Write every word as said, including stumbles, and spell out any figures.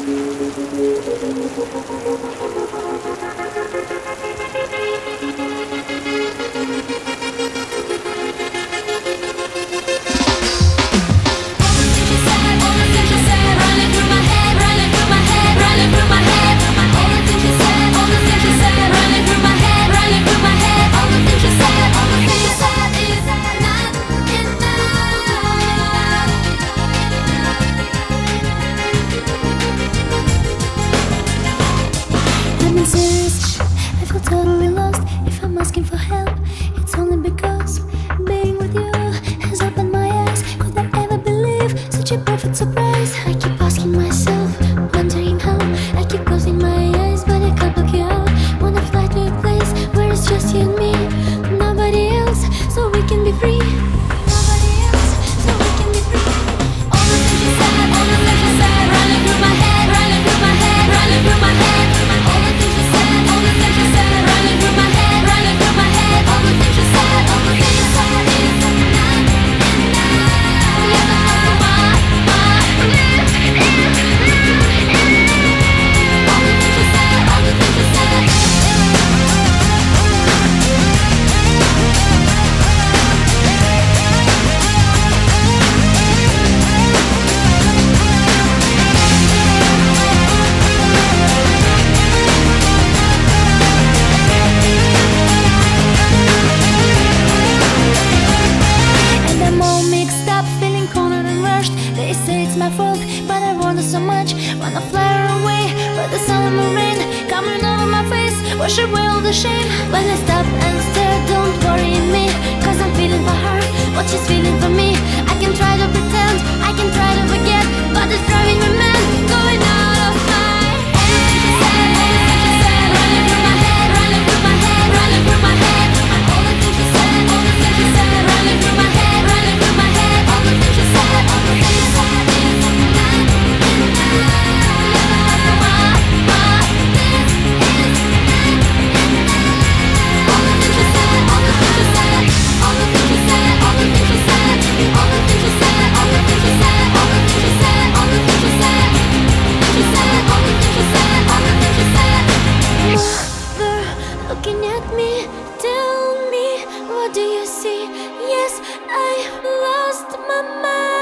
Totally lost. If I'm asking for help, it's only because being with you has opened my eyes. Could I ever believe such a perfect surprise? I keep asking myself, wondering how. I keep closing my eyes, but I can't block you out. Wanna fly to a place where it's just you and me, nobody else, so we can be free. Nobody else, so we can be free. All the things you said, all the things you said, running through my head, running through my head, running through my head. All the things you said, all the things you said, running through my head, running through my head. All the things you said, all the things you said is not enough. Yeah, that's for my, my lips. All the things you said, all the things you said. And I'm all mixed up, feeling cornered and rushed. They say it's my fault, but I want it so much. Wanna fly away, but the sun and the rain coming over my face, wash away all the shame. When I stop and stare, don't worry me, cause I'm feeling for her what she's feeling for me. I can try to pretend, I can try to forget, but it's driving me mad, going out of my head. All the things you said, running through my head, running through my head, running through my head. All the things you said, all the things you said, running through my head, running through my head. All the things you said, all the things you said is not enough. Yeah, that's for my, my lips is not enough. All the things you said, all the things you said, all the things you said, all the things you said, all the things you said, all the things you said, all the things you said, all the things you said, you said, all the things you said, all the things you said. Mother, looking at me, tell me, what do you see? Yes, I lost my mind.